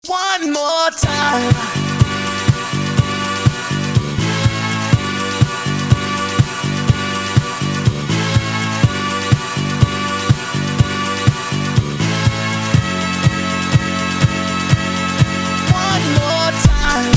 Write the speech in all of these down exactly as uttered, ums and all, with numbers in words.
One more time. One more time.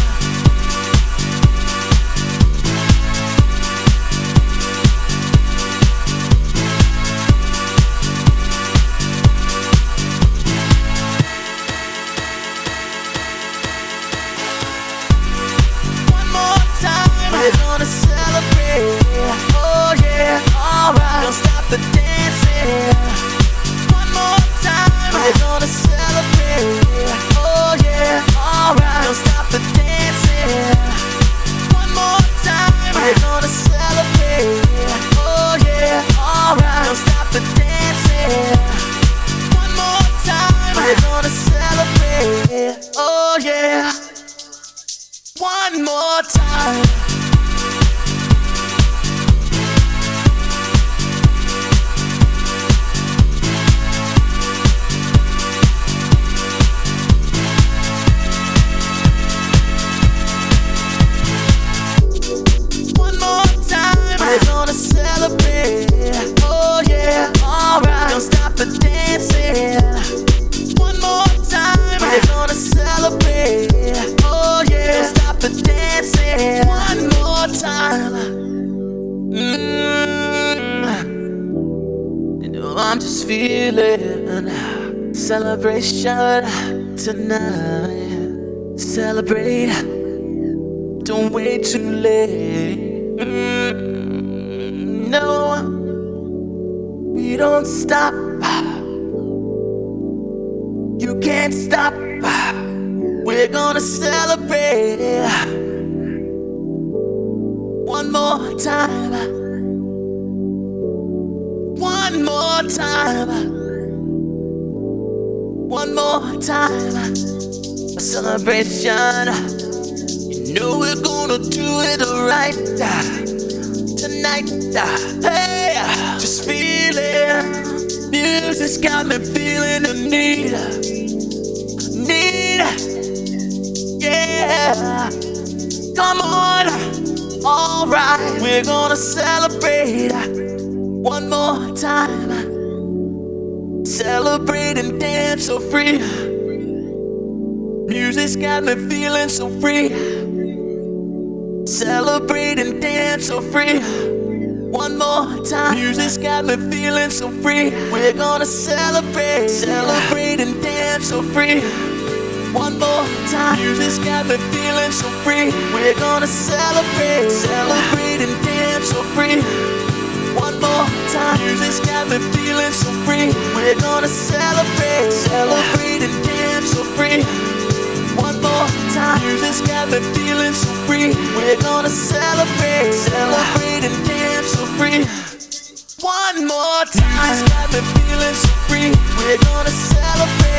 We're gonna celebrate, oh yeah, alright. Don't stop the dancing. One more time. We're gonna celebrate, oh yeah, alright. Don't stop the dancing. One more time. We're gonna celebrate, oh yeah, alright. Don't stop the dancing. One more time. We're gonna celebrate, oh yeah. One more time. We're gonna celebrate, oh yeah, alright. Don't stop the dancing. One more time. We're gonna celebrate, oh yeah. Don't stop the dancing. One more time. Mm. You know I'm just feeling celebration tonight. Celebrate, don't wait too late. Mm, no, we don't stop. You can't stop. We're gonna celebrate one more time. One more time. One more time. A celebration. You know we're gonna do it right tonight. Hey, just feeling. Music's got me feeling the need, need. Yeah, come on. All right, we're gonna celebrate one more time. Celebrate and dance so free. Music's got me feeling so free. Celebrate and dance so free. One more time. Music's got me feeling so free. We're gonna celebrate. Celebrate and dance so free. One more time. Music's got me feeling so free. We're gonna celebrate. Celebrate and dance so free. One more time. Music's got me feeling so free. We're gonna celebrate. Celebrate and dance so free. One more time. Music's got me feeling so free. We're gonna celebrate. Celebrate and dance so free. One more time. Music's got me feeling so free. We're gonna celebrate.